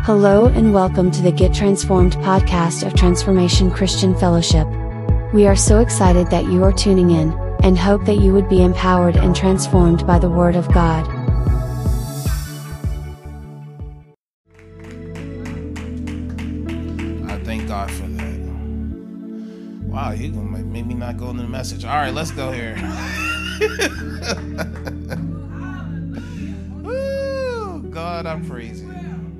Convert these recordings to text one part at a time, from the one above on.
Hello and welcome to the Get Transformed podcast of Transformation Christian Fellowship. We are so excited that you are tuning in, and hope that you would be empowered and transformed by the Word of God. I thank God for that. Wow, you're going to make me not go into the message. All right, let's go here. Woo, God, I praise you.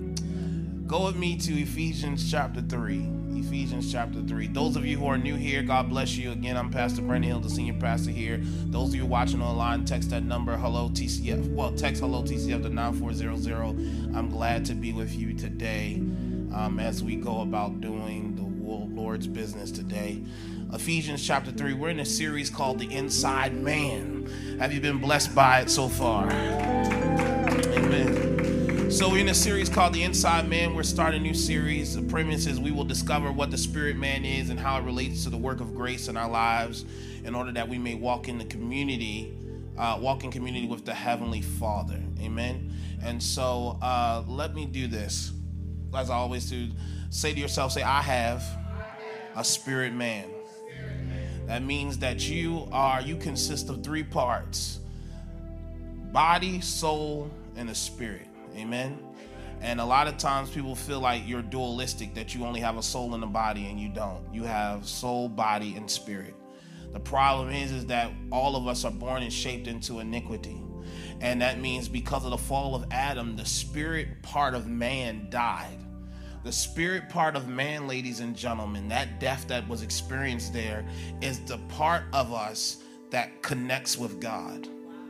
Go with me to Ephesians chapter 3. Ephesians chapter 3. Those of you who are new here, God bless you. Again, I'm Pastor Brandon Hill, the senior pastor here. Those of you watching online, text that number, hello TCF. Well, text hello TCF to 9400. I'm glad to be with you today as we go about doing the Lord's business today. Ephesians chapter 3. We're in a series called The Inside Man. Have you been blessed by it so far? Amen. So we're in a series called The Inside Man. We're starting a new series. The premise is we will discover what the spirit man is and how it relates to the work of grace in our lives in order that we may walk in community with the Heavenly Father. Amen. And so let me do this. As I always do, say to yourself, say, I have a spirit man. That means that you consist of three parts: body, soul, and a spirit. Amen. And a lot of times people feel like you're dualistic, that you only have a soul and a body, and you don't. You have soul, body, and spirit. The problem is that all of us are born and shaped into iniquity. And that means because of the fall of Adam, the spirit part of man died. The spirit part of man, ladies and gentlemen, that death that was experienced there is the part of us that connects with God.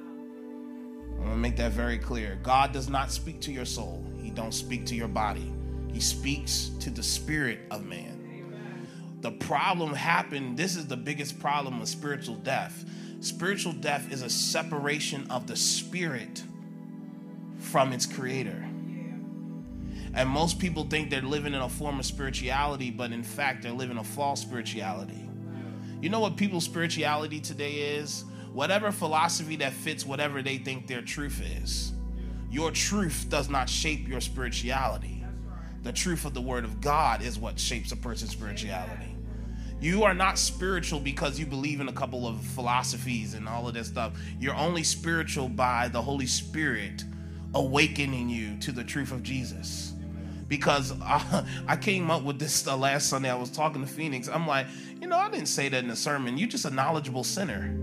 I'm going to make that very clear. God does not speak to your soul. He don't speak to your body. He speaks to the spirit of man. Amen. The problem happened. This is the biggest problem with spiritual death. Spiritual death is a separation of the spirit from its creator. And most people think they're living in a form of spirituality, but in fact, they're living a false spirituality. You know what people's spirituality today is? Whatever philosophy that fits whatever they think their truth is. Your truth does not shape your spirituality. The truth of the Word of God is what shapes a person's spirituality. You are not spiritual because you believe in a couple of philosophies and all of this stuff. You're only spiritual by the Holy Spirit awakening you to the truth of Jesus. Because I came up with this last Sunday. I was talking to Phoenix. I'm like, I didn't say that in the sermon. You're just a knowledgeable sinner.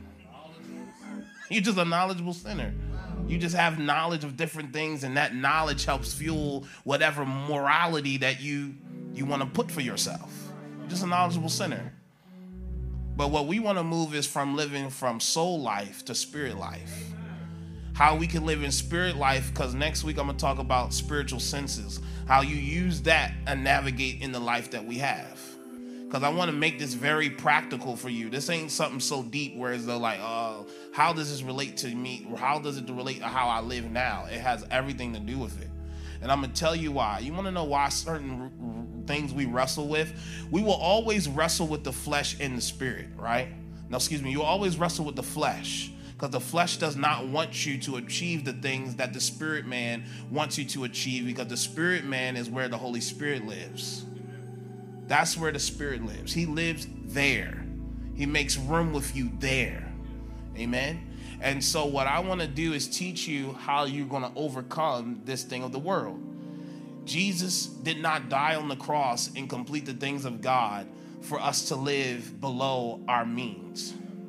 You're just a knowledgeable sinner. You just have knowledge of different things, and that knowledge helps fuel whatever morality that you want to put for yourself. You're just a knowledgeable sinner. But what we want to move is from living from soul life to spirit life. How we can live in spirit life, because next week I'm going to talk about spiritual senses, how you use that and navigate in the life that we have. Because I want to make this very practical for you. This ain't something so deep where it's like, how does this relate to me? Or how does it relate to how I live now? It has everything to do with it. And I'm going to tell you why. You want to know why certain things we wrestle with? We will always wrestle with the flesh and the spirit, right? No, excuse me. You'll always wrestle with the flesh. Because the flesh does not want you to achieve the things that the spirit man wants you to achieve, because the spirit man is where the Holy Spirit lives. That's where the Spirit lives. He lives there. He makes room with you there. Amen. And so what I want to do is teach you how you're going to overcome this thing of the world. Jesus did not die on the cross and complete the things of God for us to live below our means.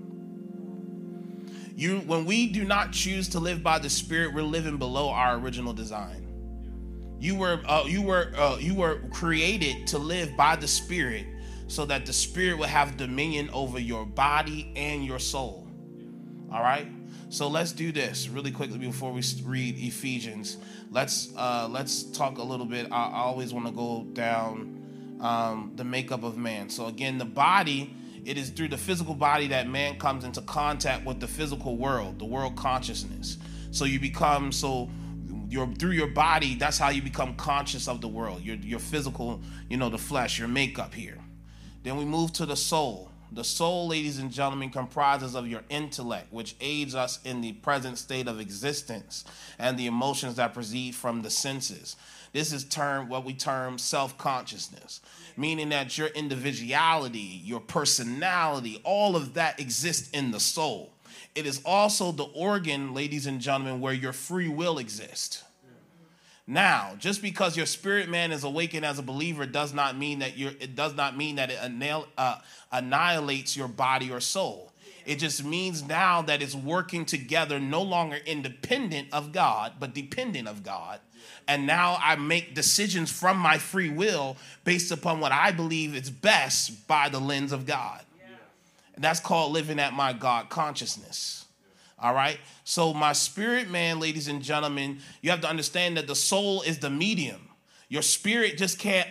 When we do not choose to live by the Spirit, we're living below our original design. You were created to live by the Spirit so that the Spirit will have dominion over your body and your soul. All right? So let's do this really quickly before we read Ephesians. Let's talk a little bit. I always want to go down the makeup of man. So again, the body, it is through the physical body that man comes into contact with the physical world, the world consciousness. So you become through your body, that's how you become conscious of the world. Your physical, the flesh, your makeup here. Then we move to the soul. The soul, ladies and gentlemen, comprises of your intellect, which aids us in the present state of existence, and the emotions that proceed from the senses. This is what we term self-consciousness, meaning that your individuality, your personality, all of that exists in the soul. It is also the organ, ladies and gentlemen, where your free will exists. Now, just because your spirit man is awakened as a believer does not mean that it annihilates your body or soul. It just means now that it's working together, no longer independent of God, but dependent of God. And now I make decisions from my free will based upon what I believe is best by the lens of God. And that's called living at my God consciousness. All right. So my spirit man, ladies and gentlemen, you have to understand that the soul is the medium. Your spirit just can't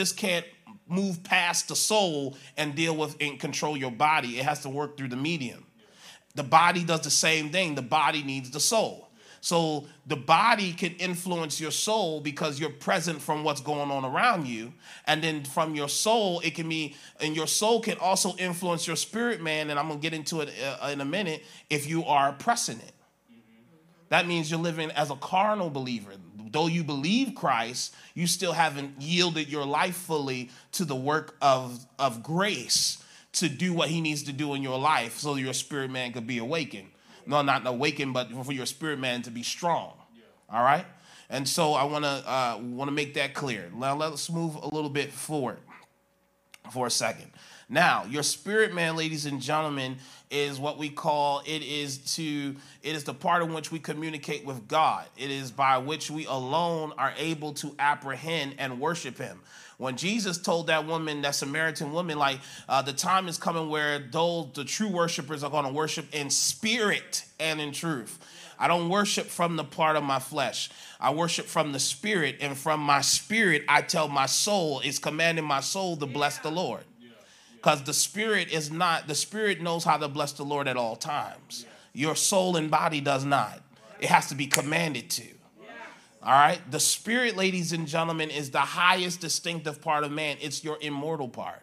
move past the soul and deal with and control your body. It has to work through the medium. The body does the same thing. The body needs the soul. So the body can influence your soul because you're present from what's going on around you. And then from your soul, it can be, and your soul can also influence your spirit man. And I'm going to get into it in a minute if you are pressing it. That means you're living as a carnal believer. Though you believe Christ, you still haven't yielded your life fully to the work of grace to do what he needs to do in your life so your spirit man could be awakened. No, not awakened, but for your spirit man to be strong. All right? And so I want to make that clear. Now let's move a little bit forward for a second. Now, your spirit man, ladies and gentlemen, is what we call, it is the part in which we communicate with God. It is by which we alone are able to apprehend and worship him. When Jesus told that woman, that Samaritan woman, the time is coming where the true worshipers are going to worship in spirit and in truth. I don't worship from the part of my flesh. I worship from the spirit, and from my spirit, I tell my soul, it's commanding my soul to bless the Lord. Because the spirit knows how to bless the Lord at all times. Your soul and body does not. It has to be commanded to. All right. The spirit, ladies and gentlemen, is the highest distinctive part of man. It's your immortal part.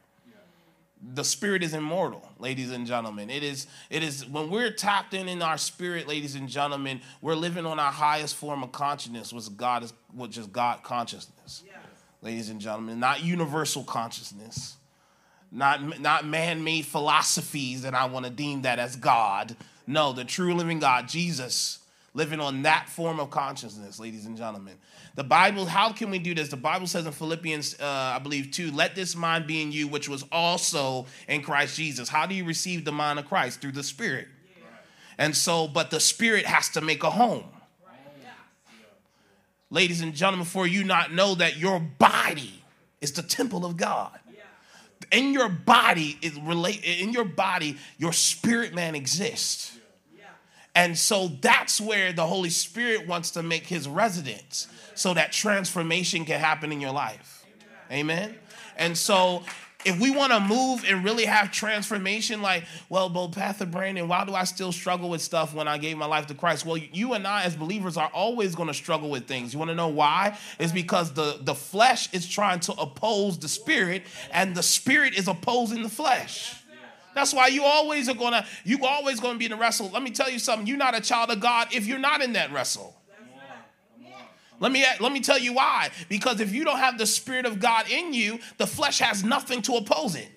The spirit is immortal, ladies and gentlemen. It is when we're tapped in our spirit, ladies and gentlemen, we're living on our highest form of consciousness, which is God consciousness. Ladies and gentlemen, not universal consciousness, not man-made philosophies, and I want to deem that as God. No, the true living God, Jesus, living on that form of consciousness, ladies and gentlemen. The Bible, how can we do this? The Bible says in Philippians, I believe 2, let this mind be in you, which was also in Christ Jesus. How do you receive the mind of Christ? Through the Spirit. Yeah. And so, but the Spirit has to make a home. Right. Yeah. Ladies and gentlemen, for you not know that your body is the temple of God. Yeah. In your body, your spirit man exists. And so that's where the Holy Spirit wants to make his residence so that transformation can happen in your life. Amen. And so if we want to move and really have transformation, Pastor Brandon, why do I still struggle with stuff when I gave my life to Christ? Well, you and I as believers are always going to struggle with things. You want to know why? It's because the flesh is trying to oppose the spirit, and the spirit is opposing the flesh. That's why you always going to be in a wrestle. Let me tell you something. You're not a child of God if you're not in that wrestle. Let me tell you why. Because if you don't have the Spirit of God in you, the flesh has nothing to oppose it.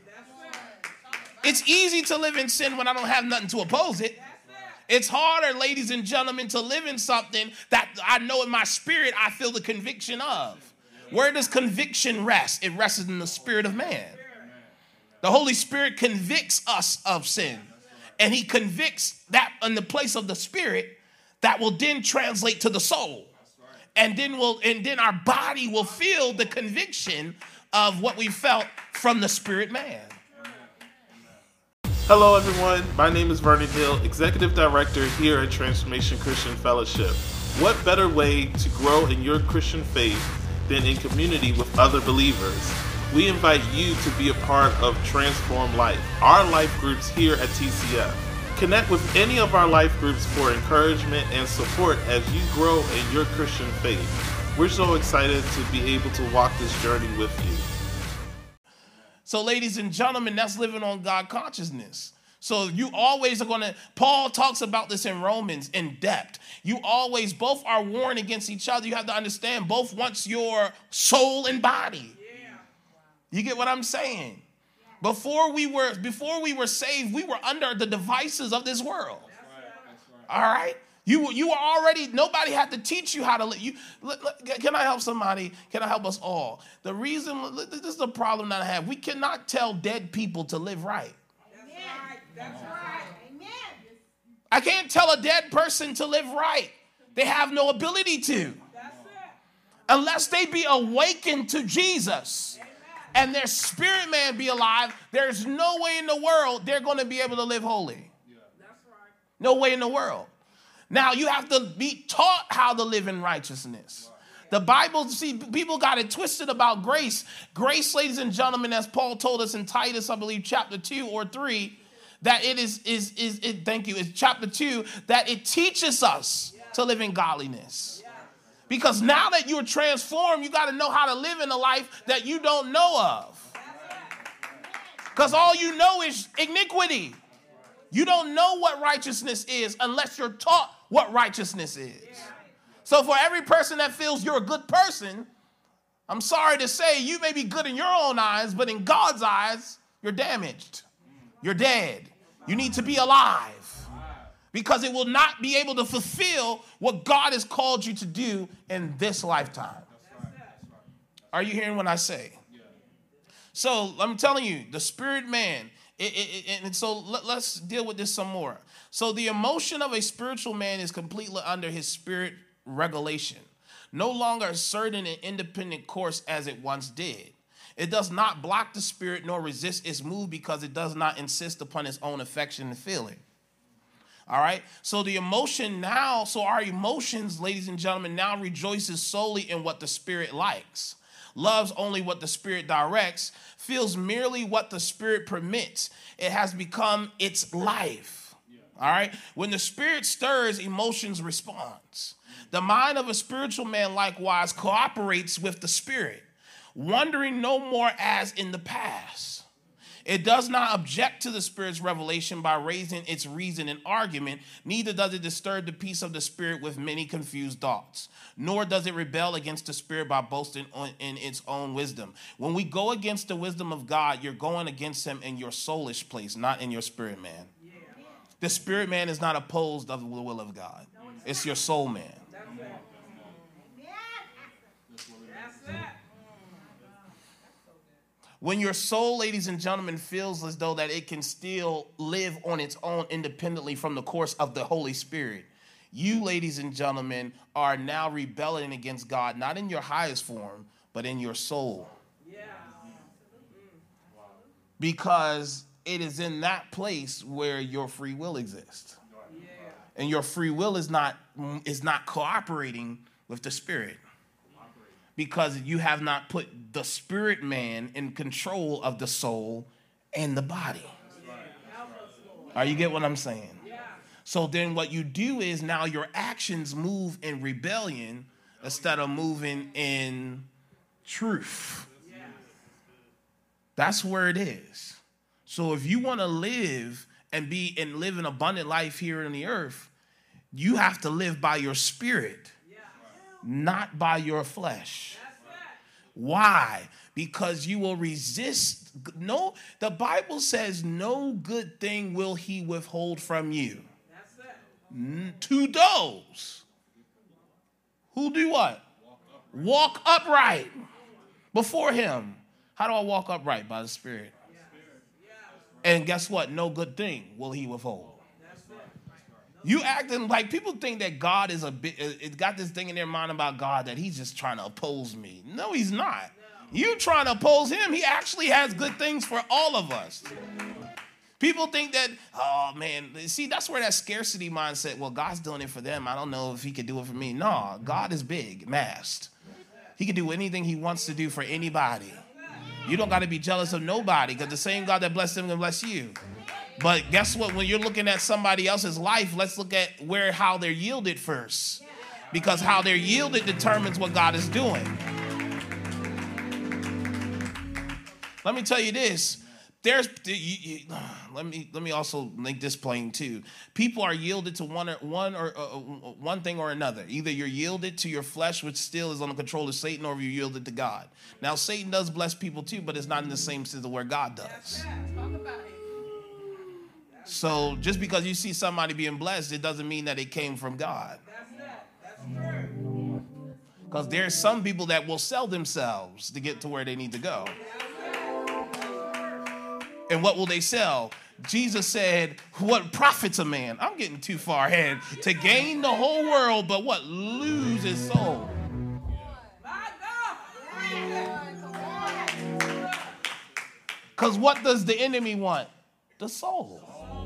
It's easy to live in sin when I don't have nothing to oppose it. It's harder, ladies and gentlemen, to live in something that I know in my spirit I feel the conviction of. Where does conviction rest? It rests in the spirit of man. The Holy Spirit convicts us of sin, and he convicts that in the place of the spirit that will then translate to the soul. And then our body will feel the conviction of what we felt from the spirit man. Hello, everyone. My name is Vernon Hill, Executive Director here at Transformation Christian Fellowship. What better way to grow in your Christian faith than in community with other believers? We invite you to be a part of Transform Life, our life groups here at TCF. Connect with any of our life groups for encouragement and support as you grow in your Christian faith. We're so excited to be able to walk this journey with you. So, ladies and gentlemen, that's living on God consciousness. So you always are going to, Paul talks about this in Romans in depth. You always, both are warring against each other. You have to understand both wants your soul and body. You get what I'm saying? Before we were saved, we were under the devices of this world. All right? You were already, nobody had to teach you how to live. Can I help somebody? Can I help us all? The reason, this is the problem that I have. We cannot tell dead people to live right. That's right. Amen. I can't tell a dead person to live right. They have no ability to. That's it. Unless they be awakened to Jesus and their spirit man be alive, there's no way in the world they're going to be able to live holy. That's right. No way in the world. Now, you have to be taught how to live in righteousness. The Bible, see, people got it twisted about grace. Grace, ladies and gentlemen, as Paul told us in Titus, I believe, chapter 2 or 3, that it's chapter 2, that it teaches us to live in godliness. Because now that you're transformed, you got to know how to live in a life that you don't know of. Because all you know is iniquity. You don't know what righteousness is unless you're taught what righteousness is. So for every person that feels you're a good person, I'm sorry to say you may be good in your own eyes, but in God's eyes, you're damaged. You're dead. You need to be alive because it will not be able to fulfill what God has called you to do in this lifetime. Are you hearing what I say? So I'm telling you, the spirit man, and so let's deal with this some more. So the emotion of a spiritual man is completely under his spirit regulation, no longer asserting an independent course as it once did. It does not block the spirit nor resist its move because it does not insist upon its own affection and feeling. All right. So the emotion now, so our emotions, ladies and gentlemen, now rejoices solely in what the spirit likes, loves only what the spirit directs, feels merely what the spirit permits. It has become its life. All right. When the spirit stirs, emotions responds. The mind of a spiritual man likewise cooperates with the spirit, wondering no more as in the past. It does not object to the Spirit's revelation by raising its reason and argument, neither does it disturb the peace of the Spirit with many confused thoughts, nor does it rebel against the Spirit by boasting in its own wisdom. When we go against the wisdom of God, you're going against him in your soulish place, not in your spirit man. Yeah. The spirit man is not opposed of the will of God. It's your soul man. That's it. That's it. When your soul, ladies and gentlemen, feels as though that it can still live on its own independently from the course of the Holy Spirit, you, ladies and gentlemen, are now rebelling against God, not in your highest form, but in your soul. Yeah. Because it is in that place where your free will exists. Yeah. And your free will is not cooperating with the Spirit. Because you have not put the spirit man in control of the soul and the body. Are you get what I'm saying? Yeah. So then what you do is now your actions move in rebellion instead of moving in truth. Yeah. That's where it is. So if you want to live and live an abundant life here on the earth, you have to live by your spirit. Not by your flesh. Why? Because you will resist. No, the Bible says no good thing will he withhold from you. That's it. To those who do what? Walk upright before him. How do I walk upright? By the Spirit. And guess what? No good thing will he withhold. You acting like people think that God is it got this thing in their mind about God that he's just trying to oppose me. No, he's not. You trying to oppose him. He actually has good things for all of us. People think that, oh man, see, that's where that scarcity mindset, well, God's doing it for them. I don't know if he could do it for me. No, God is big, masked. He can do anything he wants to do for anybody. You don't got to be jealous of nobody because the same God that blessed him can bless you. But guess what? When you're looking at somebody else's life, let's look at how they're yielded first. Because how they're yielded determines what God is doing. Let me tell you this. let me also make this plain too. People are yielded to one thing or another. Either you're yielded to your flesh, which still is on the control of Satan, or you're yielded to God. Now, Satan does bless people too, but it's not in the same sense of where God does. So just because you see somebody being blessed, it doesn't mean that it came from God. Because there's some people that will sell themselves to get to where they need to go. And what will they sell? Jesus said, what profits a man? I'm getting too far ahead. To gain the whole world, but what? Lose his soul. Because what does the enemy want? The soul.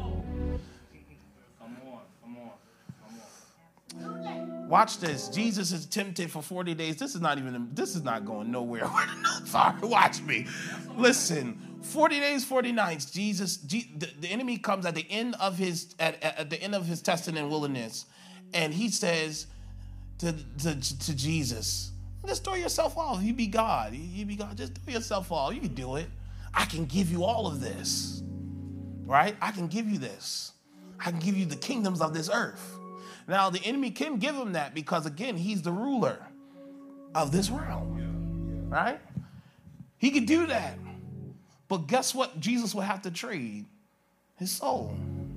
Watch this. Jesus is tempted for 40 days. This is not going nowhere. Sorry, watch me. Listen. 40 days, 40 nights. The enemy comes at the end of his testing and wilderness, and he says to Jesus, just throw yourself off. You be God. You be God. Just throw yourself off. You can do it. I can give you all of this. Right? I can give you this. I can give you the kingdoms of this earth. Now, the enemy can give him that because, again, he's the ruler of this realm. Right? He could do that. But guess what Jesus will have to trade? His soul.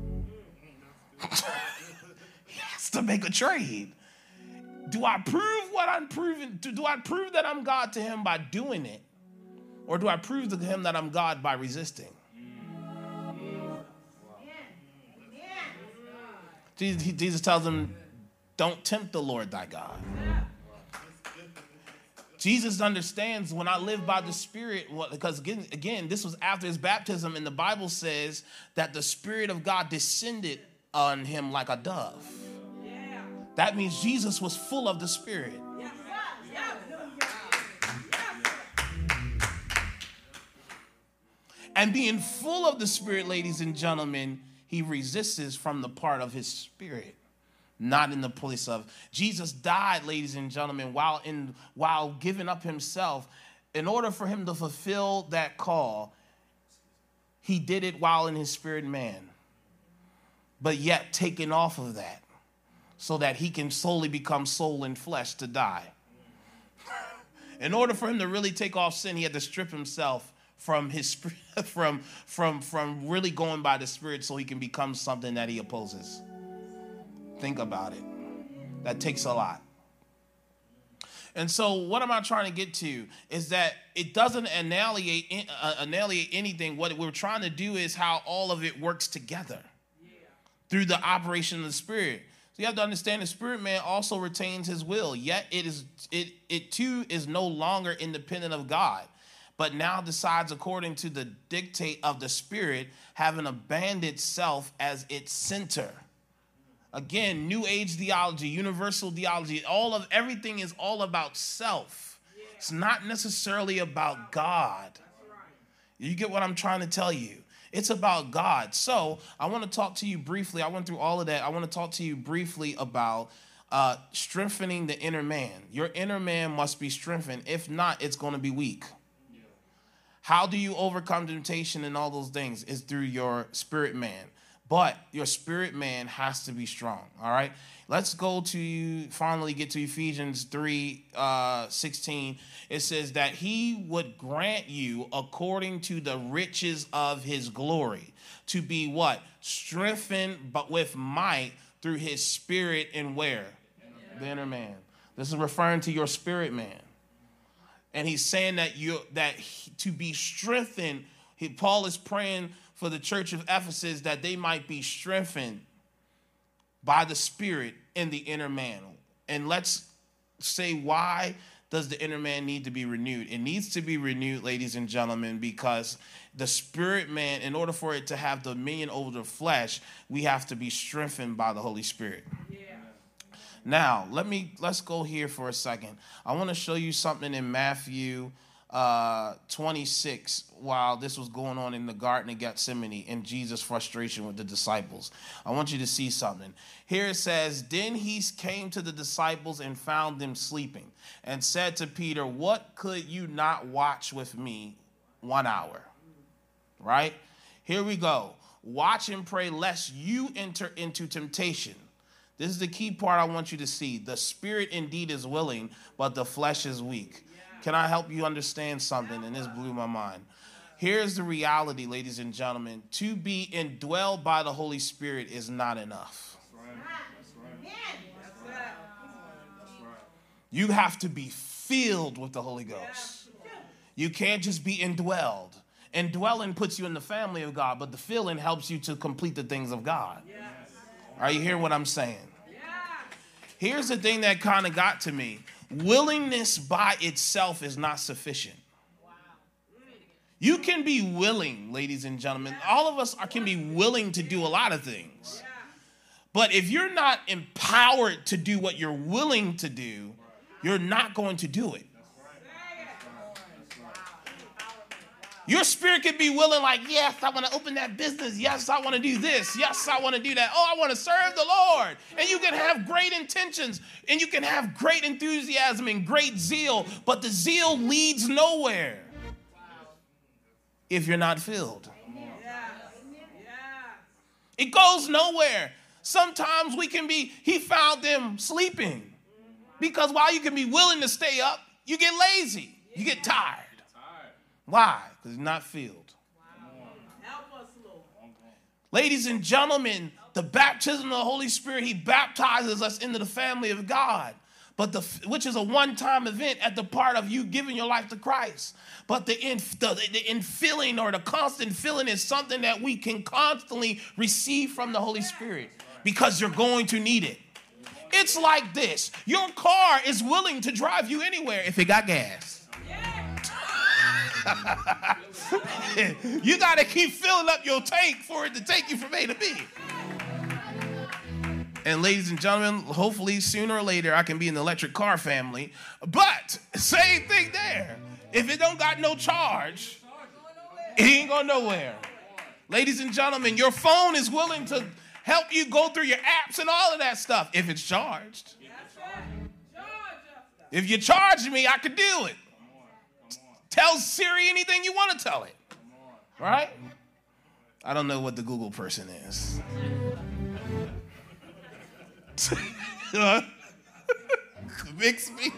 He has to make a trade. Do I prove what I'm proving? Do I prove that I'm God to him by doing it? Or do I prove to him that I'm God by resisting? Jesus tells him, don't tempt the Lord thy God. Jesus understands when I live by the Spirit, because again, this was after his baptism, and the Bible says that the Spirit of God descended on him like a dove. Yeah. That means Jesus was full of the Spirit. Yeah. And being full of the Spirit, ladies and gentlemen, he resists from the part of his spirit. Not in the place of. Jesus died, ladies and gentlemen, while giving up himself. In order for him to fulfill that call, he did it while in his spirit man. But yet taken off of that so that he can solely become soul and flesh to die. In order for him to really take off sin, he had to strip himself from his from really going by the Spirit so he can become something that he opposes. Think about it. That takes a lot. And so what am I trying to get to is that it doesn't annihilate anything. What we're trying to do is how all of it works together through the operation of the Spirit. So you have to understand the spirit man also retains his will, yet it too is no longer independent of God, but now decides according to the dictate of the Spirit, having abandoned self as its center. Again, New Age theology, universal theology, everything is all about self. It's not necessarily about God. You get what I'm trying to tell you? It's about God. So I want to talk to you briefly. I went through all of that. I want to talk to you briefly about strengthening the inner man. Your inner man must be strengthened. If not, it's going to be weak. How do you overcome temptation and all those things? Is through your spirit man. But your spirit man has to be strong, all right? Let's finally get to Ephesians 3:16. It says that he would grant you according to the riches of his glory to be what? Strengthened but with might through his spirit and where? The inner man. This is referring to your spirit man. And he's saying that to be strengthened, Paul is praying for the church of Ephesus that they might be strengthened by the Spirit in the inner man. And let's say, why does the inner man need to be renewed? It needs to be renewed, ladies and gentlemen, because the spirit man, in order for it to have dominion over the flesh, we have to be strengthened by the Holy Spirit. Yeah. Now, let's go here for a second. I want to show you something in Matthew 26, while this was going on in the Garden of Gethsemane and Jesus' frustration with the disciples. I want you to see something. Here it says, then he came to the disciples and found them sleeping and said to Peter, what could you not watch with me 1 hour? right? Here we go. Watch and pray lest you enter into temptation. This is the key part I want you to see. The spirit indeed is willing, but the flesh is weak. Can I help you understand something? And this blew my mind. Here's the reality, ladies and gentlemen. To be indwelled by the Holy Spirit is not enough. You have to be filled with the Holy Ghost. You can't just be indwelled. Indwelling puts you in the family of God, but the filling helps you to complete the things of God. Are you hearing what I'm saying? Here's the thing that kind of got to me. Willingness by itself is not sufficient. You can be willing, ladies and gentlemen. All of us can be willing to do a lot of things. But if you're not empowered to do what you're willing to do, you're not going to do it. Your spirit could be willing, like, yes, I want to open that business. Yes, I want to do this. Yes, I want to do that. Oh, I want to serve the Lord. And you can have great intentions, and you can have great enthusiasm and great zeal, but the zeal leads nowhere if you're not filled. It goes nowhere. Sometimes he found them sleeping, because while you can be willing to stay up, you get lazy. You get tired. Why? Because you're not filled. Help us, Lord. Ladies and gentlemen, the baptism of the Holy Spirit, he baptizes us into the family of God, which is a one-time event at the part of you giving your life to Christ. But the infilling, or the constant filling, is something that we can constantly receive from the Holy Spirit, because you're going to need it. It's like this. Your car is willing to drive you anywhere if it got gas. You got to keep filling up your tank for it to take you from A to B. And ladies and gentlemen, hopefully sooner or later I can be in the electric car family. But same thing there. If it don't got no charge, it ain't going nowhere. Ladies and gentlemen, your phone is willing to help you go through your apps and all of that stuff if it's charged. If you charge me, I could do it. Tell Siri anything you want to tell it. Right? I don't know what the Google person is. Bixby.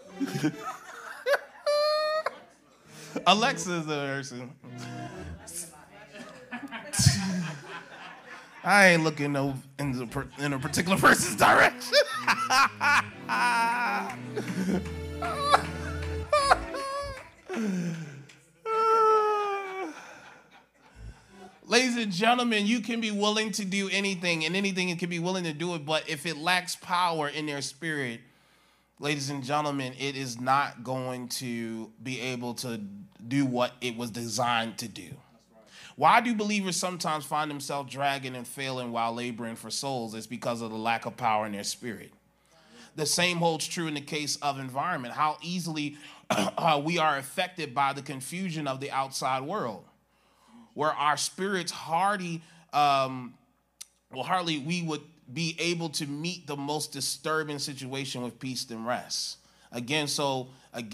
Alexa is the person. I ain't looking in a particular person's direction. Ladies and gentlemen, you can be willing to do anything, and anything it can be willing to do it, but if it lacks power in their spirit, ladies and gentlemen, it is not going to be able to do what it was designed to do. Why do believers sometimes find themselves dragging and failing while laboring for souls? It's because of the lack of power in their spirit. The same holds true in the case of environment. How easily we are affected by the confusion of the outside world, where our spirits hardly we would be able to meet the most disturbing situation with peace and rest. Another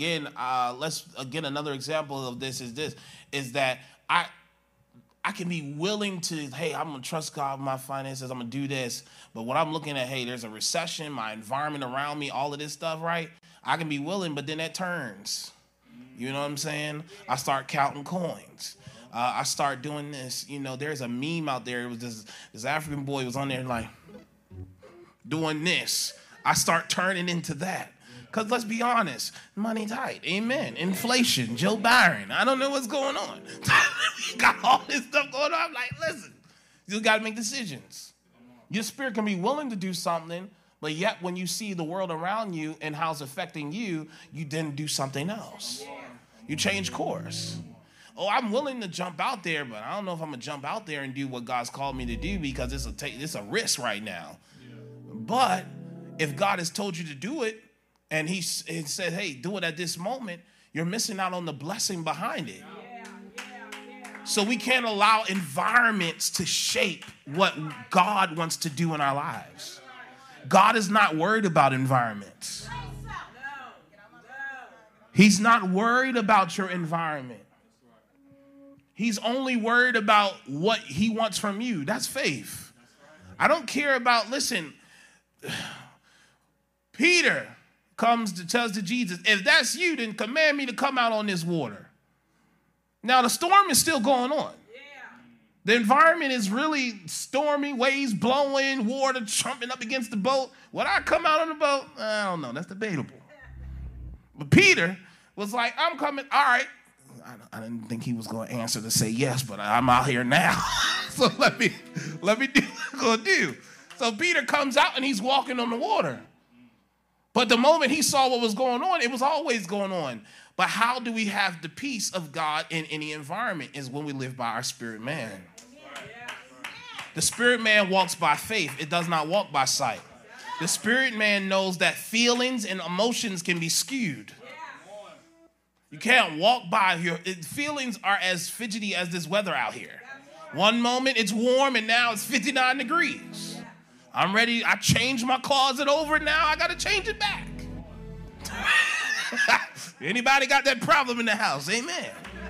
example of this is that I can be willing to, hey, I'm going to trust God with my finances. I'm going to do this. But when I'm looking at, hey, there's a recession, my environment around me, all of this stuff, right? I can be willing, but then that turns. You know what I'm saying? I start counting coins. I start doing this. You know, there's a meme out there. It was this African boy was on there like doing this. I start turning into that. Because let's be honest, money tight, amen. Inflation, Joe Byron, I don't know what's going on. We got all this stuff going on. I'm like, listen, you got to make decisions. Your spirit can be willing to do something, but yet when you see the world around you and how it's affecting you, you then do something else. You change course. Oh, I'm willing to jump out there, but I don't know if I'm going to jump out there and do what God's called me to do, because it's a risk right now. But if God has told you to do it, and he said, hey, do it at this moment, you're missing out on the blessing behind it. So we can't allow environments to shape what God wants to do in our lives. God is not worried about environments. He's not worried about your environment. He's only worried about what he wants from you. That's faith. I don't care about, listen, Peter tells to Jesus, if that's you, then command me to come out on this water. Now the storm is still going on. The environment is really stormy, waves blowing, water trumping up against the boat. Would I come out on the boat? I don't know. That's debatable. But Peter was like, I'm coming. All right. I didn't think he was going to answer to say yes, but I'm out here now. So let me do what I'm going to do. So Peter comes out and he's walking on the water. But the moment he saw what was going on, it was always going on. But how do we have the peace of God in any environment is when we live by our spirit man. The spirit man walks by faith. It does not walk by sight. The spirit man knows that feelings and emotions can be skewed. You can't walk by your feelings are as fidgety as this weather out here. One moment it's warm and now it's 59 degrees. I'm ready. I changed my closet over. Now I got to change it back. Anybody got that problem in the house? Amen.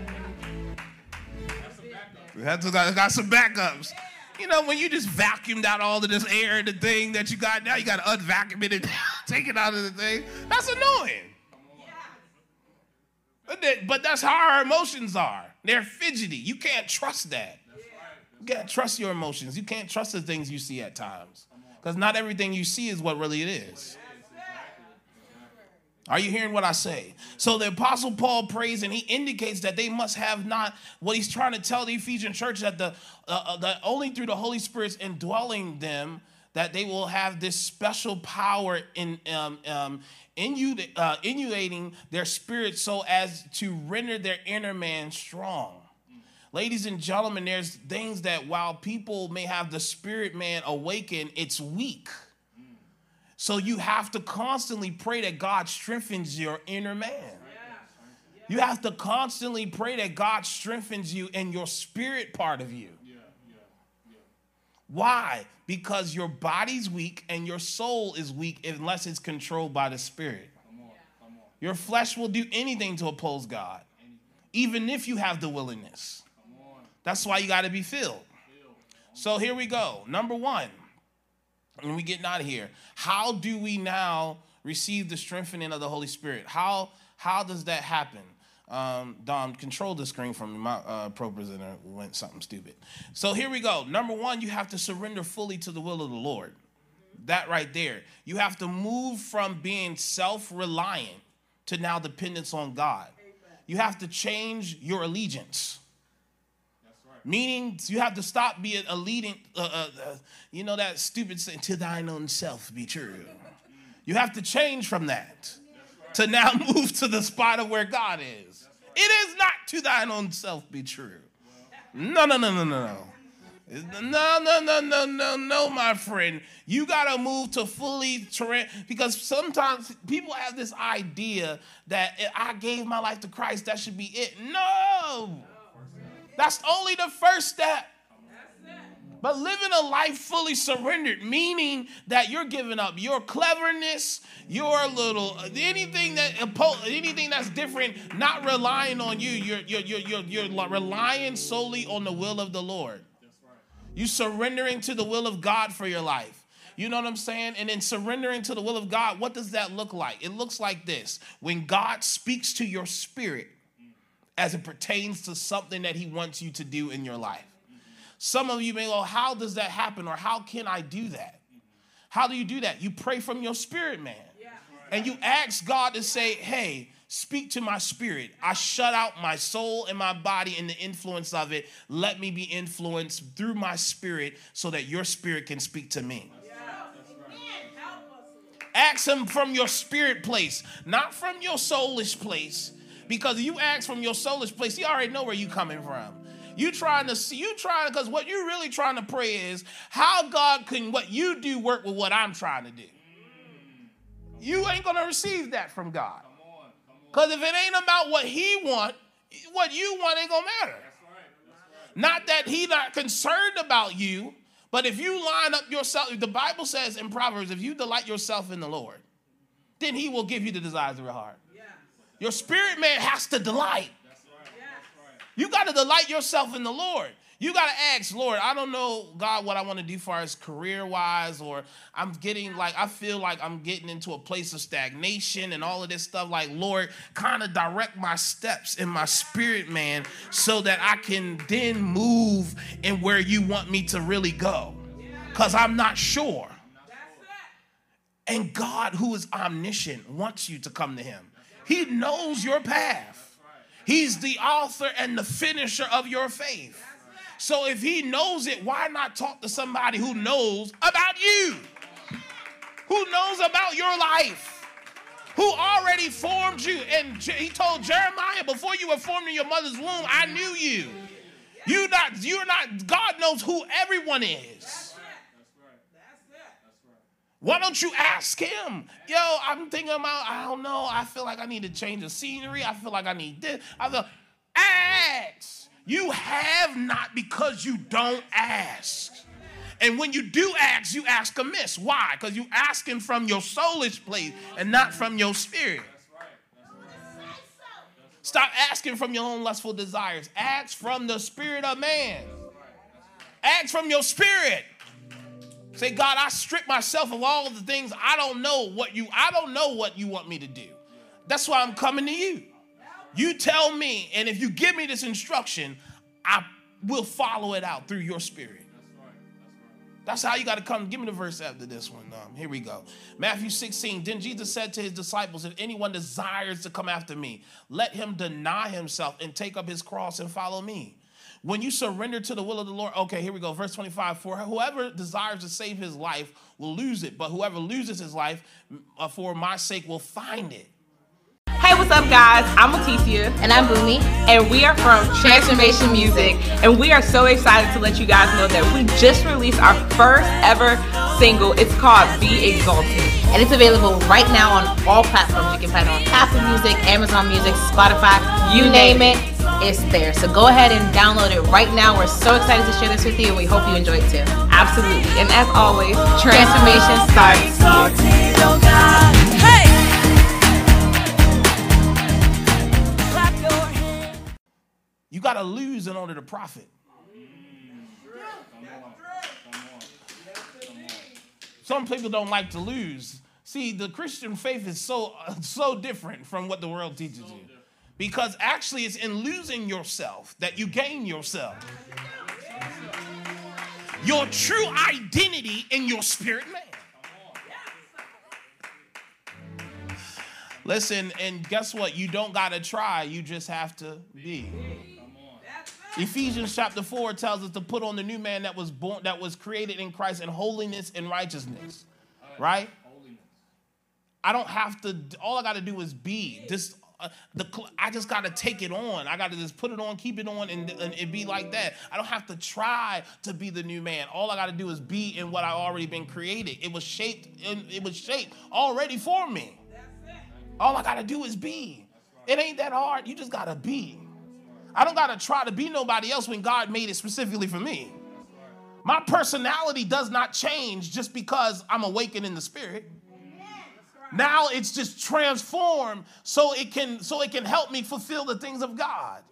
Got some backups. You know, when you just vacuumed out all of this air and the thing that you got, now you got to unvacuum it and take it out of the thing. That's annoying. But that's how our emotions are. They're fidgety. You can't trust that. You can't trust your emotions. You can't trust the things you see at times. Because not everything you see is what really it is. Are you hearing what I say? So the Apostle Paul prays and he indicates that they must have not, what he's trying to tell the Ephesian church, that only through the Holy Spirit's indwelling them, that they will have this special power in inundating their spirit so as to render their inner man strong. Ladies and gentlemen, there's things that while people may have the spirit man awaken, it's weak. So you have to constantly pray that God strengthens your inner man. You have to constantly pray that God strengthens you in your spirit part of you. Why? Because your body's weak and your soul is weak unless it's controlled by the Spirit. Your flesh will do anything to oppose God, even if you have the willingness. That's why you got to be filled. So here we go. Number one, when we get out of here, how do we now receive the strengthening of the Holy Spirit? How does that happen? Dom, control the screen from me. My pro-presenter went something stupid. So here we go. Number one, you have to surrender fully to the will of the Lord. That right there. You have to move from being self-reliant to now dependence on God. You have to change your allegiance. Meaning you have to stop being allegiant, you know that stupid saying, to thine own self be true. You have to change from that to now move to the spot of where God is. It is not to thine own self be true. No, my friend. You got to move to fully, because sometimes people have this idea that if I gave my life to Christ, that should be it. No. That's only the first step. But living a life fully surrendered, meaning that you're giving up your cleverness, your little anything that's different, not relying on you. You're relying solely on the will of the Lord. You surrendering to the will of God for your life. You know what I'm saying? And in surrendering to the will of God, what does that look like? It looks like this. When God speaks to your spirit, as it pertains to something that he wants you to do in your life. Some of you may go, how does that happen? Or how can I do that? How do you do that? You pray from your spirit, man. And you ask God to say, hey, speak to my spirit. I shut out my soul and my body and the influence of it. Let me be influenced through my spirit so that your spirit can speak to me. Ask him from your spirit place, not from your soulish place. Because you ask from your soulish place, you already know where you're coming from. Because what you're really trying to pray is how God can, what you do work with what I'm trying to do. You ain't going to receive that from God. Because if it ain't about what he want, what you want ain't going to matter. Not that he not concerned about you, but if you line up yourself, the Bible says in Proverbs, if you delight yourself in the Lord, then he will give you the desires of your heart. Your spirit man has to delight. You got to delight yourself in the Lord. You got to ask, Lord, I don't know, God, what I want to do far as career-wise, or I feel like I'm getting into a place of stagnation and all of this stuff. Like, Lord, kind of direct my steps in my spirit, man, so that I can then move in where you want me to really go. Because I'm not sure. And God, who is omniscient, wants you to come to him. He knows your path. He's the author and the finisher of your faith. So if he knows it, why not talk to somebody who knows about you? Who knows about your life? Who already formed you? And he told Jeremiah, before you were formed in your mother's womb, I knew you. You're not, God knows who everyone is. Why don't you ask him? Yo, I'm thinking about, I don't know, I feel like I need to change the scenery. I feel like I need this. Ask. You have not because you don't ask. And when you do ask, you ask amiss. Why? Because you asking from your soulish place and not from your spirit. Stop asking from your own lustful desires. Ask from the spirit of man. Ask from your spirit. Say, God, I strip myself of all of the things I don't know what you want me to do. That's why I'm coming to you. You tell me, and if you give me this instruction, I will follow it out through your spirit. That's how you got to come. Give me the verse after this one. Here we go. Matthew 16. Then Jesus said to his disciples, if anyone desires to come after me, let him deny himself and take up his cross and follow me. When you surrender to the will of the Lord. Okay, here we go. Verse 25. For whoever desires to save his life will lose it, but whoever loses his life for my sake will find it. Hey, what's up, guys? I'm Leticia. And I'm Boomy. And we are from Transformation Music. And we are so excited to let you guys know that we just released our first ever single. It's called Be Exalted. And it's available right now on all platforms. You can find it on Apple Music, Amazon Music, Spotify, you name it, it's there. So go ahead and download it right now. We're so excited to share this with you, and we hope you enjoy it too. Absolutely. And as always, transformation starts here. Hey! You got to lose in order to profit. Some people don't like to lose. See, the Christian faith is so different from what the world teaches you. Because actually it's in losing yourself that you gain yourself. Your true identity in your spirit man. Listen, and guess what? You don't got to try. You just have to be. Ephesians chapter 4 tells us to put on the new man that was created in Christ in holiness and righteousness. Right? I don't have to, all I got to do is be. I just got to take it on. I got to just put it on, keep it on, and be like that. I don't have to try to be the new man. All I got to do is be in what I already been created. It was shaped already for me. All I got to do is be. It ain't that hard. You just got to be. I don't got to try to be nobody else when God made it specifically for me. My personality does not change just because I'm awakened in the spirit. Now it's just transformed so it can help me fulfill the things of God.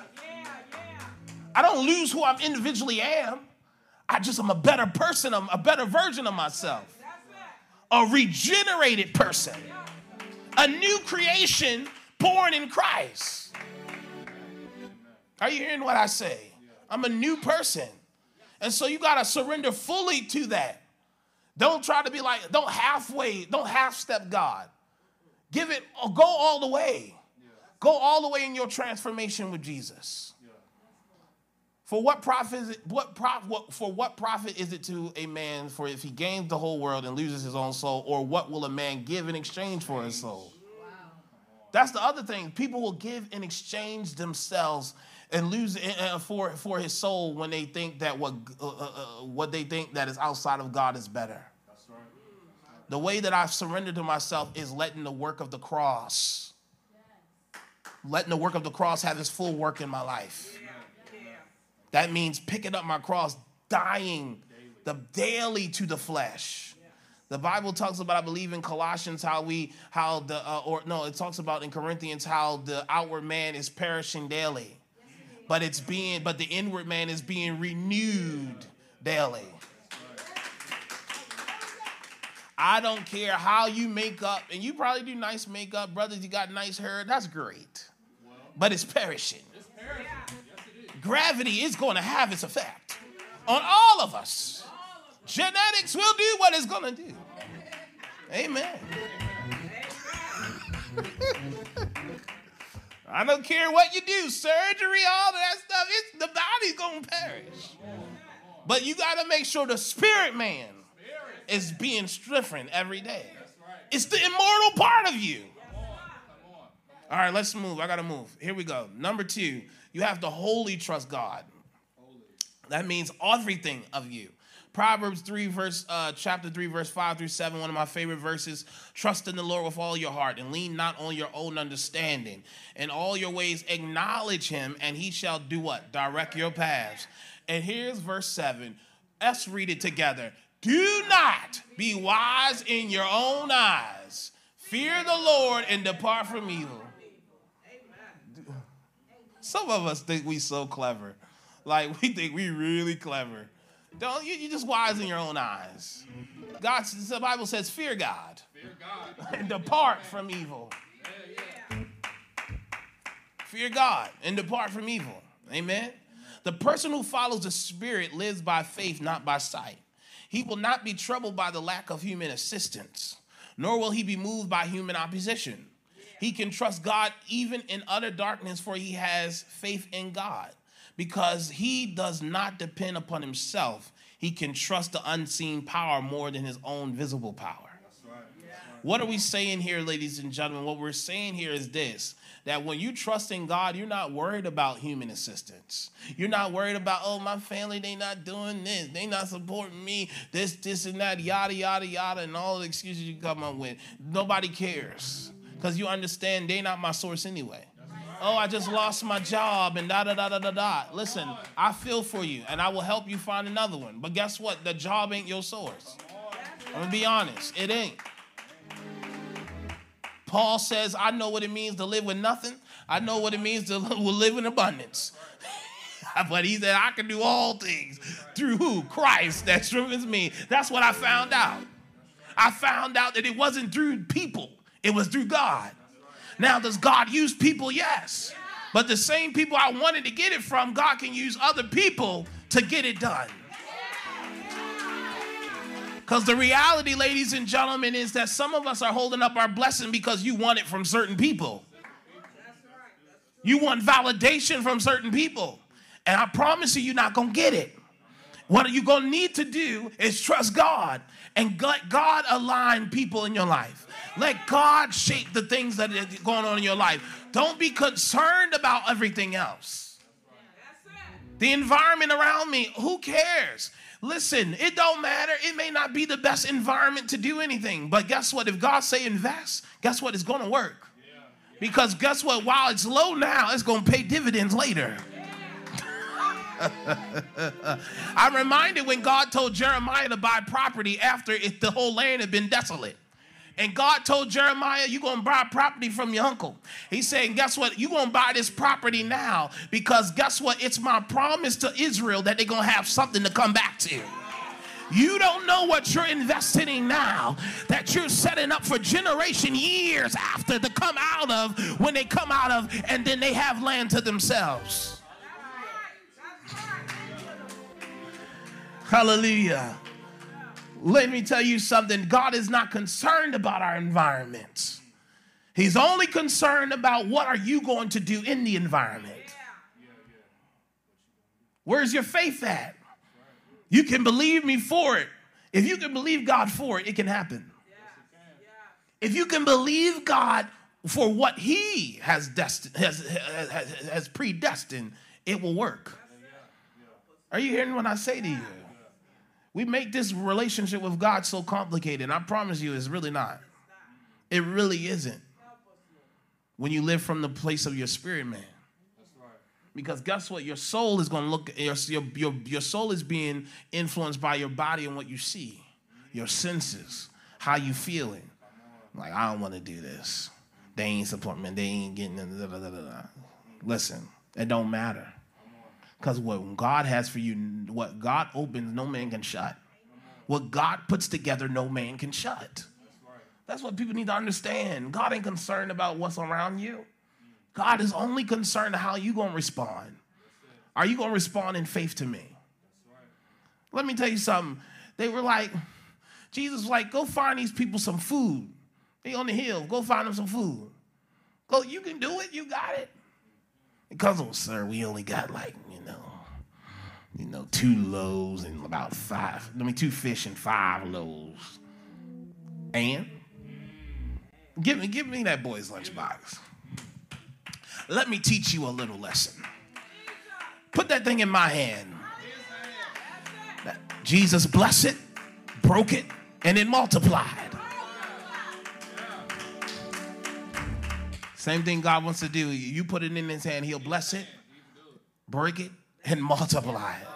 I don't lose who I individually am. I'm a better person. I'm a better version of myself. A regenerated person. A new creation born in Christ. Are you hearing what I say? I'm a new person. And so you got to surrender fully to that. Don't try to be like, don't half-step God. Go all the way. Go all the way in your transformation with Jesus. For what profit is it to a man for if he gains the whole world and loses his own soul, or what will a man give in exchange for his soul? That's the other thing. People will give in exchange themselves and lose for his soul when they think that what they think that is outside of God is better. That's right. The way that I've surrendered to myself is letting the work of the cross, letting the work of the cross have its full work in my life. That means picking up my cross, dying daily to the flesh. The Bible talks about, I believe in Colossians, it talks about in Corinthians how the outward man is perishing daily. but the inward man is being renewed daily. I don't care how you make up, and you probably do nice makeup. Brothers, you got nice hair. That's great. But it's perishing. Gravity is going to have its effect on all of us. Genetics will do what it's going to do. Amen. I don't care what you do, surgery, all that stuff, the body's going to perish. But you got to make sure the spirit man is being strengthened every day. It's the immortal part of you. All right, let's move. I got to move. Here we go. Number 2, you have to wholly trust God. That means everything of you. Proverbs chapter 3, verse 5 through 7, one of my favorite verses. Trust in the Lord with all your heart and lean not on your own understanding. In all your ways acknowledge him, and he shall do what? Direct your paths. And here's verse 7. Let's read it together. Do not be wise in your own eyes. Fear the Lord and depart from evil. Some of us think we so clever. Like, we think we really clever. Don't you just wise in your own eyes. The Bible says, fear God. Fear God. And depart from evil. Fear God and depart from evil. Amen. The person who follows the Spirit lives by faith, not by sight. He will not be troubled by the lack of human assistance, nor will he be moved by human opposition. He can trust God even in utter darkness, for he has faith in God. Because he does not depend upon himself, he can trust the unseen power more than his own visible power. That's right. What are we saying here, ladies and gentlemen? What we're saying here is this, that when you trust in God, you're not worried about human assistance. You're not worried about, oh, my family, they not doing this. They not supporting me, this, and that, yada, yada, yada, and all the excuses you come up with. Nobody cares because you understand they not my source anyway. Oh, I just lost my job and da-da-da-da-da-da. Listen, I feel for you, and I will help you find another one. But guess what? The job ain't your source. I'm going to be honest. It ain't. Paul says, I know what it means to live with nothing. I know what it means to live in abundance. But he said, I can do all things through who? Christ that strengthens me. That's what I found out. I found out that it wasn't through people. It was through God. Now, does God use people? Yes. But the same people I wanted to get it from, God can use other people to get it done. Because the reality, ladies and gentlemen, is that some of us are holding up our blessing because you want it from certain people. You want validation from certain people. And I promise you, you're not going to get it. What you're going to need to do is trust God and let God align people in your life. Let God shape the things that are going on in your life. Don't be concerned about everything else. The environment around me, who cares? Listen, it don't matter. It may not be the best environment to do anything. But guess what? If God say invest, guess what? It's going to work. Because guess what? While it's low now, it's going to pay dividends later. I'm reminded when God told Jeremiah to buy property after the whole land had been desolate. And God told Jeremiah, you're going to buy property from your uncle. He's saying, guess what? You're going to buy this property now because guess what? It's my promise to Israel that they're going to have something to come back to. You don't know what you're investing in now that you're setting up for generation years after to come out of when they come out of and then they have land to themselves. Hallelujah. Let me tell you something. God is not concerned about our environment. He's only concerned about what are you going to do in the environment. Where's your faith at? You can believe me for it. If you can believe God for it, it can happen. If you can believe God for what he has predestined, it will work. Are you hearing what I say to you? We make this relationship with God so complicated. And I promise you, it's really not. It really isn't. When you live from the place of your spirit, man. Because guess what? Your soul is going to look, your soul is being influenced by your body and what you see. Your senses. How you feeling. Like, I don't want to do this. They ain't supporting me. They ain't getting it. Listen, it don't matter. Because what God has for you, what God opens, no man can shut. What God puts together, no man can shut. That's what people need to understand. God ain't concerned about what's around you. God is only concerned how you going to respond. Are you going to respond in faith to me? Let me tell you something. They were like, Jesus was like, go find these people some food. They on the hill. Go find them some food. Go, you can do it. You got it. Because, oh, sir, we only got like, 2 loaves and about 2 fish and 5 loaves. And give me that boy's lunchbox. Let me teach you a little lesson. Put that thing in my hand. Jesus blessed it, broke it, and it multiplied. Same thing God wants to do. You put it in his hand, he'll bless it, break it, and multiply it.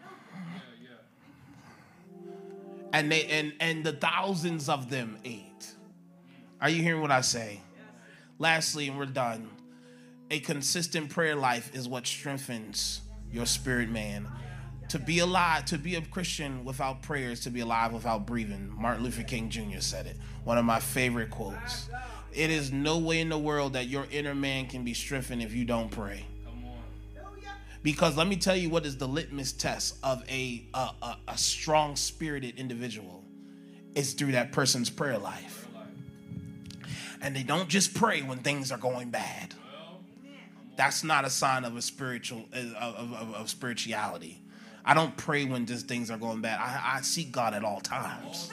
And the thousands of them ate. Are you hearing what I say? Lastly, and we're done. A consistent prayer life is what strengthens your spirit man. To be alive, to be a Christian without prayer is to be alive without breathing. Martin Luther King Jr. said it. One of my favorite quotes. It is no way in the world that your inner man can be strengthened if you don't pray. Because let me tell you what is the litmus test of a strong-spirited individual. It's through that person's prayer life. And they don't just pray when things are going bad. That's not a sign of a of spirituality. I don't pray when just things are going bad. I seek God at all times.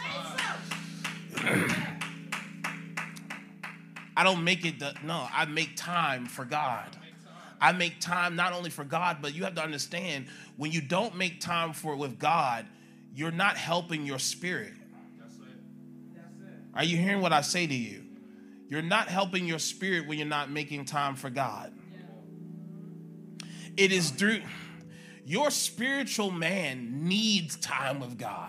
I don't make it, I make time for God. I make time not only for God, but you have to understand, when you don't make time for it with God, you're not helping your spirit. Are you hearing what I say to you? You're not helping your spirit when you're not making time for God. It is through... Your spiritual man needs time with God.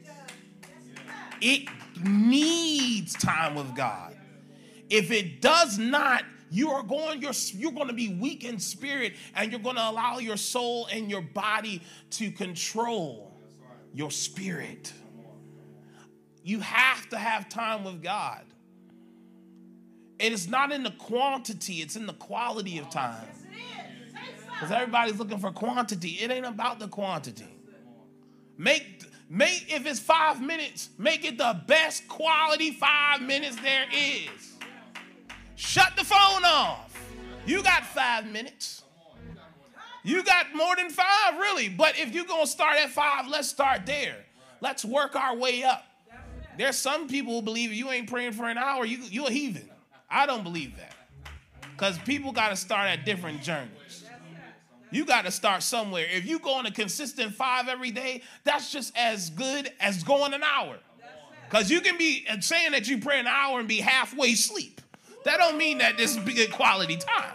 It needs time with God. If it does not, you're going to be weak in spirit, and you're going to allow your soul and your body to control your spirit. You have to have time with God. It is not in the quantity, it's in the quality of time. Because everybody's looking for quantity. It ain't about the quantity. Make if it's 5 minutes, make it the best quality 5 minutes there is. Shut the phone off. You got 5 minutes. You got more than 5, really. But if you're going to start at 5, let's start there. Let's work our way up. There's some people who believe if you ain't praying for an hour, you're a heathen. I don't believe that. Because people got to start at different journeys. You got to start somewhere. If you go on a consistent 5 every day, that's just as good as going an hour. Because you can be saying that you pray an hour and be halfway asleep. That don't mean that this is good quality time.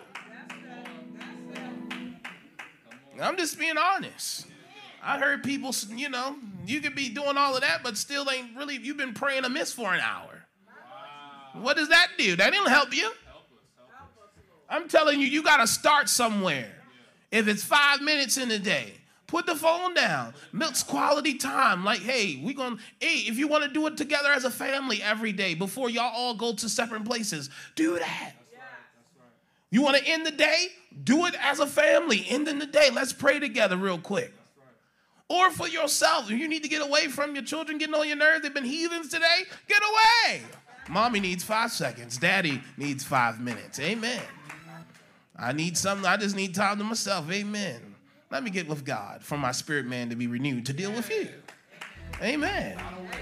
I'm just being honest. I heard people, you could be doing all of that, but still ain't really, you've been praying amiss for an hour. What does that do? That didn't help you. I'm telling you, you got to start somewhere. If it's 5 minutes in a day, put the phone down. Milk's quality time. Like, hey, if you want to do it together as a family every day before y'all all go to separate places, do that. You want to end the day? Do it as a family. Ending the day. Let's pray together real quick. Or for yourself. If you need to get away from your children getting on your nerves, they've been heathens today, get away. Mommy needs 5 seconds. Daddy needs 5 minutes. Amen. I just need time to myself. Amen. Let me get with God for my spirit man to be renewed to deal with you. Amen.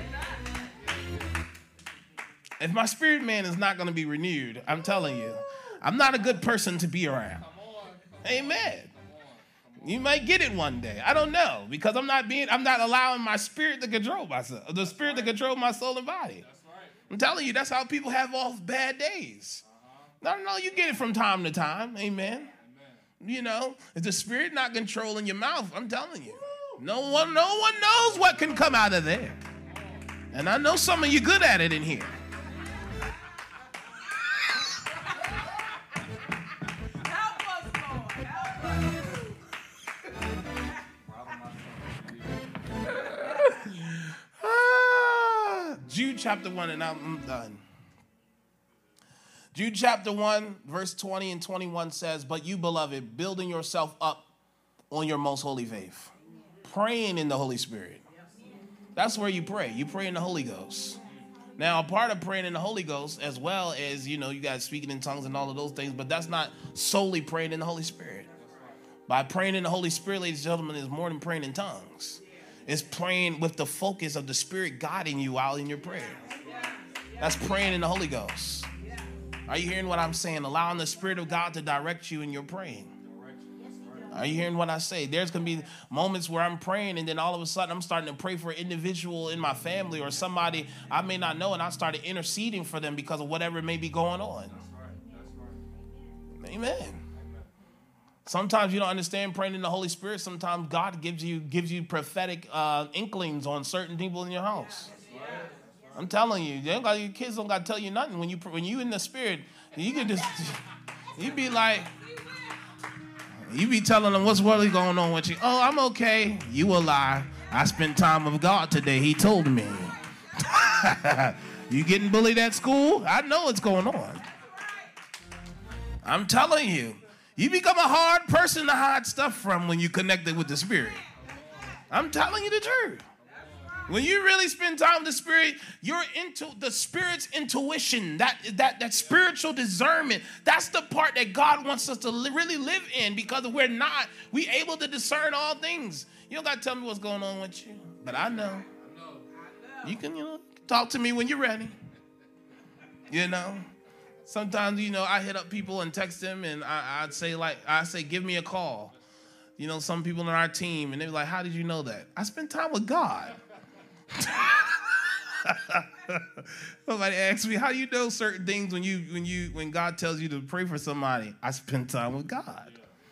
If my spirit man is not going to be renewed, I'm telling you, I'm not a good person to be around. Amen. You might get it one day. I don't know, because I'm not allowing my spirit to control myself, the spirit to control my soul and body. I'm telling you, that's how people have off bad days. No, you get it from time to time. Amen. If the spirit not controlling your mouth, I'm telling you, no one knows what can come out of there. And I know some of you good at it in here. Help us, Lord. Help us. chapter 1, and I'm done. Jude chapter 1, verse 20 and 21 says, but you, beloved, building yourself up on your most holy faith, praying in the Holy Spirit. That's where you pray. You pray in the Holy Ghost. Now, a part of praying in the Holy Ghost, as well as, you guys speaking in tongues and all of those things, but that's not solely praying in the Holy Spirit. By praying in the Holy Spirit, ladies and gentlemen, is more than praying in tongues. It's praying with the focus of the Spirit guiding you out in your prayer. That's praying in the Holy Ghost. Are you hearing what I'm saying? Allowing the Spirit of God to direct you in your praying. Are you hearing what I say? There's going to be moments where I'm praying, and then all of a sudden I'm starting to pray for an individual in my family or somebody I may not know, and I started interceding for them because of whatever may be going on. Amen. Sometimes you don't understand praying in the Holy Spirit. Sometimes God gives you prophetic inklings on certain people in your house. I'm telling you, your kids don't got to tell you nothing. When you in the Spirit, you can just, you be like, you be telling them what's really going on with you. Oh, I'm okay. You a lie. I spent time with God today. He told me. You getting bullied at school? I know what's going on. I'm telling you. You become a hard person to hide stuff from when you connected with the Spirit. I'm telling you the truth. When you really spend time with the Spirit, you're into the Spirit's intuition, that spiritual discernment. That's the part that God wants us to really live in, because if we're not, we able to discern all things. You don't got to tell me what's going on with you, but I know. You can, talk to me when you're ready. Sometimes, I hit up people and text them, and I say, give me a call. Some people on our team, and they're like, how did you know that? I spent time with God. Somebody asked me, how do you know certain things when God tells you to pray for somebody? I spend time with God.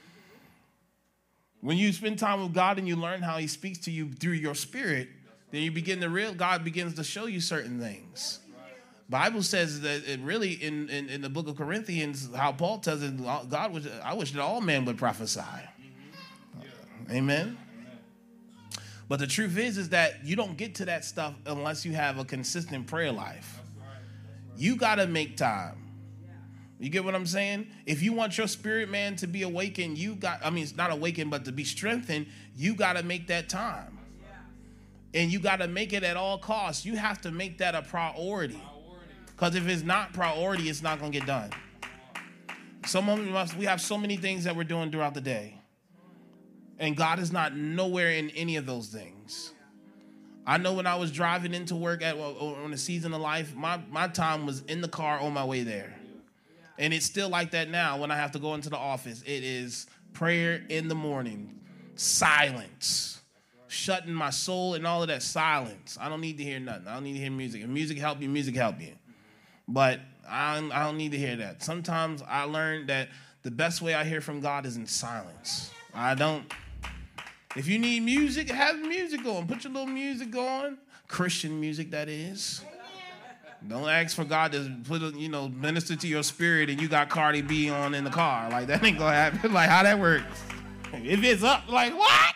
When you spend time with God and you learn how he speaks to you through your spirit, then you begin to God begins to show you certain things. Bible says that it really in the book of Corinthians, how Paul tells it, I wish that all men would prophesy. Amen. But the truth is that you don't get to that stuff unless you have a consistent prayer life. You got to make time. You get what I'm saying? If you want your spirit man to be awakened, it's not awakened, but to be strengthened, you got to make that time. And you got to make it at all costs. You have to make that a priority. Because if it's not priority, it's not going to get done. We have so many things that we're doing throughout the day. And God is not nowhere in any of those things. I know when I was driving into work on a season of life, my time was in the car on my way there. And it's still like that now when I have to go into the office. It is prayer in the morning, silence, shutting my soul and all of that, silence. I don't need to hear nothing. I don't need to hear music. If music help you, music help you. But I don't need to hear that. Sometimes I learned that the best way I hear from God is in silence. If you need music, have music on. Put your little music on. Christian music, that is. Don't ask for God to minister to your spirit and you got Cardi B on in the car. Like, that ain't gonna happen. Like, how that works? If it's up, like, what?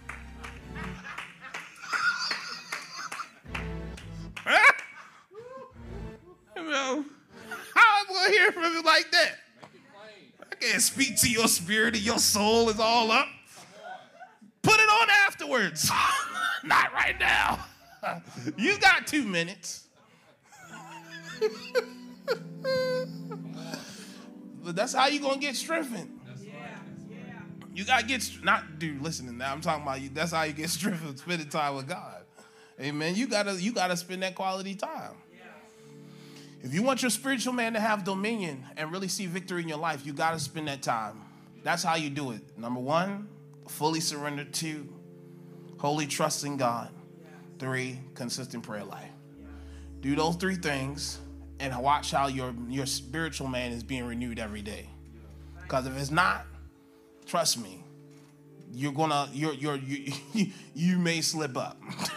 How am I gonna hear from it like that? I can't speak to your spirit and your soul is all up. Put it on afterwards. Not right now. You got 2 minutes. But that's how you gonna get strengthened. You gotta listen now. I'm talking about you. That's how you get strengthened, spending time with God. Amen. You gotta spend that quality time. If you want your spiritual man to have dominion and really see victory in your life, you gotta spend that time. That's how you do it. Number 1, fully surrender. 2, wholly trust in God. 3, consistent prayer life. Do those 3 things and watch how your spiritual man is being renewed every day. Because if it's not, trust me, you may slip up.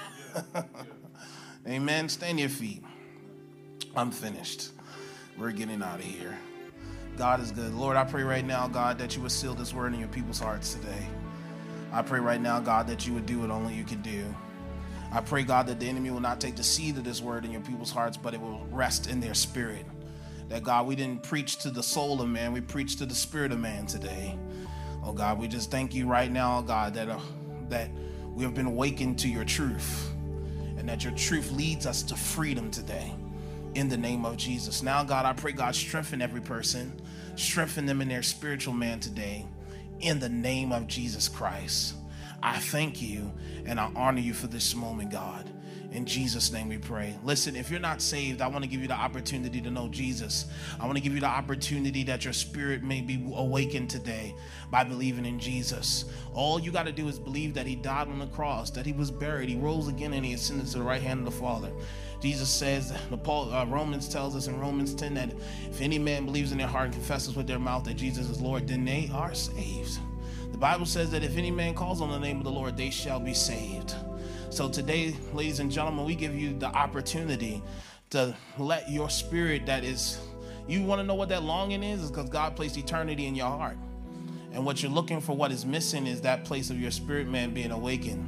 Amen. Stand your feet. I'm finished. We're getting out of here. God is good. Lord, I pray right now, God, that you would seal this word in your people's hearts today. I pray right now, God, that you would do what only you can do. I pray, God, that the enemy will not take the seed of this word in your people's hearts, but it will rest in their spirit. That, God, we didn't preach to the soul of man, we preached to the spirit of man today. Oh, God, we just thank you right now, God, that we have been awakened to your truth, and that your truth leads us to freedom today. In the name of Jesus. Now, God, I pray, God, strengthen every person. Strengthen them in their spiritual man today. In the name of Jesus Christ. I thank you and I honor you for this moment, God. In Jesus' name we pray. Listen, if you're not saved, I want to give you the opportunity to know Jesus. I want to give you the opportunity that your spirit may be awakened today by believing in Jesus. All you got to do is believe that he died on the cross, that he was buried, he rose again, and he ascended to the right hand of the Father. Jesus says, Romans tells us in Romans 10 that if any man believes in their heart and confesses with their mouth that Jesus is Lord, then they are saved. The Bible says that if any man calls on the name of the Lord, they shall be saved. So today, ladies and gentlemen, we give you the opportunity to let your spirit that is, you want to know what that longing is because God placed eternity in your heart. And what you're looking for, what is missing, is that place of your spirit man being awakened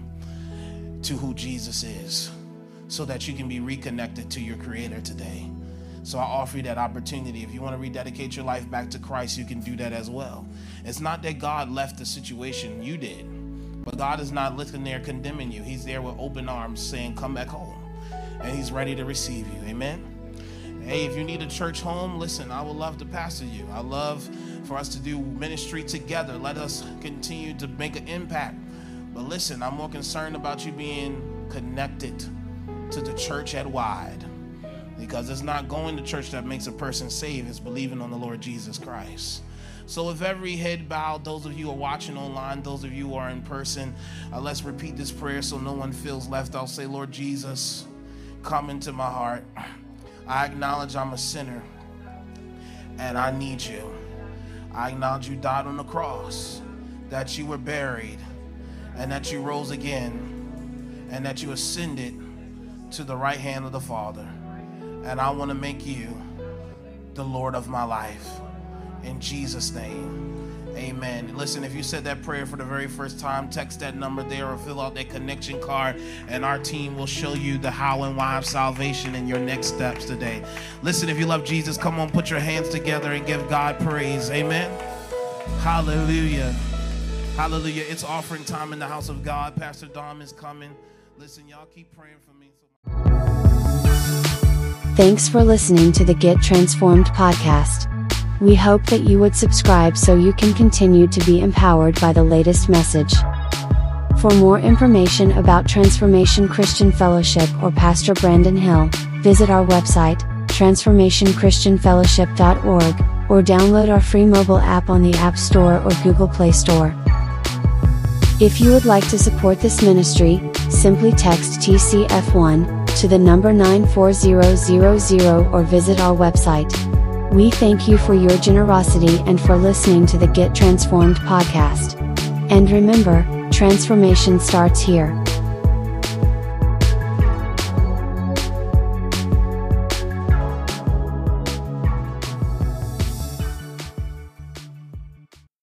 to who Jesus is, so that you can be reconnected to your Creator today. So I offer you that opportunity. If you want to rededicate your life back to Christ, you can do that as well. It's not that God left the situation, you did. But God is not looking there condemning you. He's there with open arms saying, come back home. And he's ready to receive you. Amen. Hey, if you need a church home, listen, I would love to pastor you. I love for us to do ministry together. Let us continue to make an impact. But listen, I'm more concerned about you being connected to the church at wide. Because it's not going to church that makes a person saved. It's believing on the Lord Jesus Christ. So with every head bowed, those of you who are watching online, those of you who are in person, let's repeat this prayer so no one feels left. I'll say, Lord Jesus, come into my heart. I acknowledge I'm a sinner and I need you. I acknowledge you died on the cross, that you were buried, and that you rose again, and that you ascended to the right hand of the Father. And I want to make you the Lord of my life. In Jesus' name, amen. Listen, if you said that prayer for the very first time, text that number there or fill out that connection card, and our team will show you the how and why of salvation in your next steps today. Listen, if you love Jesus, come on, put your hands together and give God praise. Amen. Hallelujah. Hallelujah. It's offering time in the house of God. Pastor Dom is coming. Listen, y'all keep praying for me. Thanks for listening to the Get Transformed podcast. We hope that you would subscribe so you can continue to be empowered by the latest message. For more information about Transformation Christian Fellowship or Pastor Brandon Hill, visit our website, transformationchristianfellowship.org, or download our free mobile app on the App Store or Google Play Store. If you would like to support this ministry, simply text TCF1 to the number 94000 or visit our website. We thank you for your generosity and for listening to the Get Transformed podcast. And remember, transformation starts here.